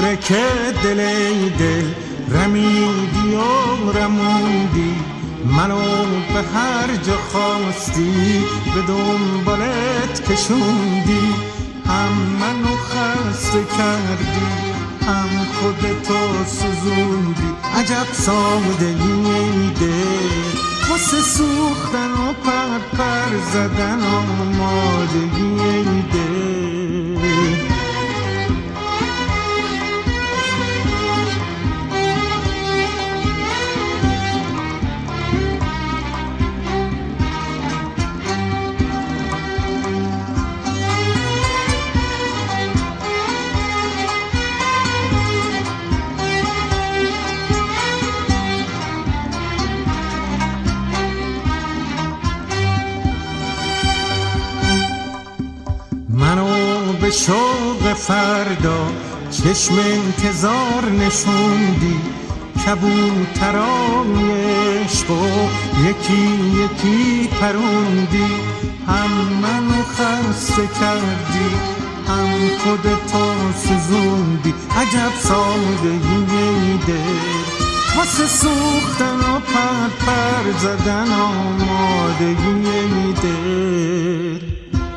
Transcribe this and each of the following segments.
عمره که دل رمیدی و رموندی، منو به هر جا خواستی به دنبالت کشوندی. هم منو خسته کردی، هم خودتو سوزوندی. عجب سادگی دل، واسه سوختن و پر زدن آمادگی دل. منو به شوق فردا چشم انتظار نشوندی، کبوترای عشقو یکی یکی پروندی. هم منو خسته کردی، هم خودتو سوزوندی. عجب سادگی دل، واسه سوختن و پر زدن آمادگی دل.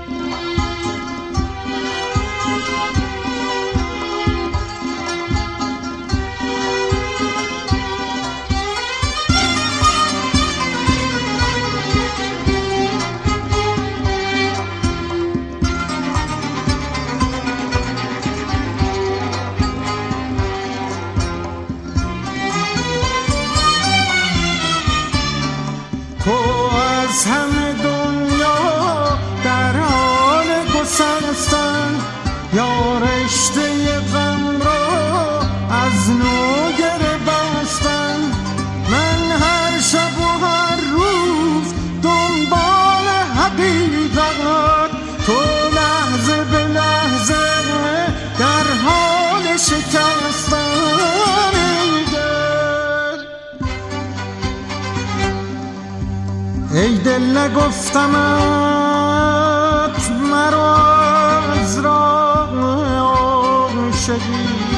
تو از همه دنیا در حال گسستن، یا رشته غم را از نو گره بستن. من هر شب و هر روز دنبال حقیقت، تو لحظه به لحظه در حال شکستن. ای دل نگفتمت مرا از راه عاشقی،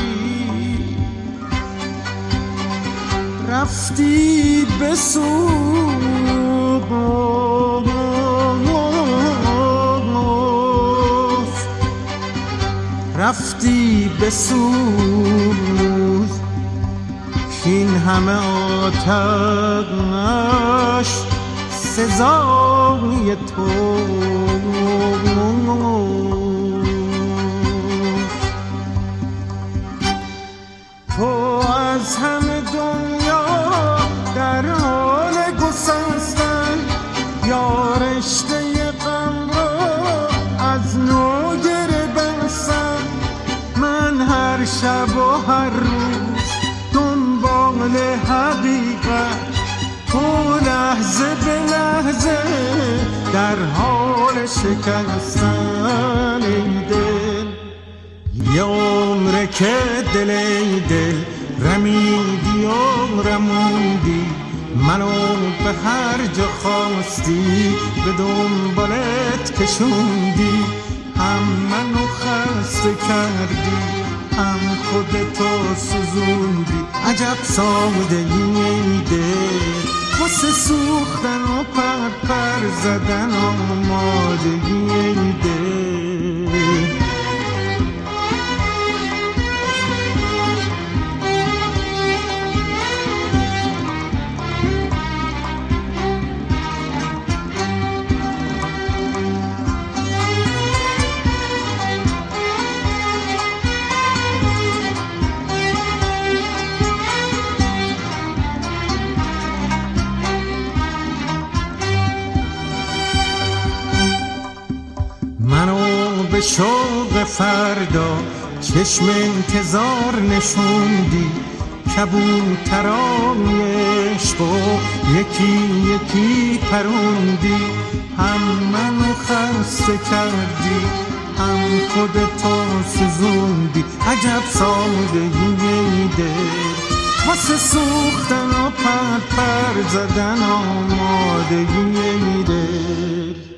رفتی به سوق رفتی به سوز. این همه آتش سزای تو. تو از همه دنیا در حال گسستن، یا رشته غم را از نو گره بستن. من هر شب و هر روز دنبال حقیقت، تو لحظه به لحظه در حال شکستن. ای دل، یه عمره که دل رمیدی و رموندی، منو به هر جا خواستی به دنبالت کشوندی. هم منو خسته کردی، هم خودتو سوزوندی. عجب سادگی دل، واسه سوختن و پر زدن آمادگی دل. به شوق فردا چشم انتظار نشوندی، کبوترای عشقو یکی یکی پروندی. هم منو خسته کردی، هم خودتو سوزوندی. عجب سادگی دل، واسه سوختن و پر زدن آمادگی دل.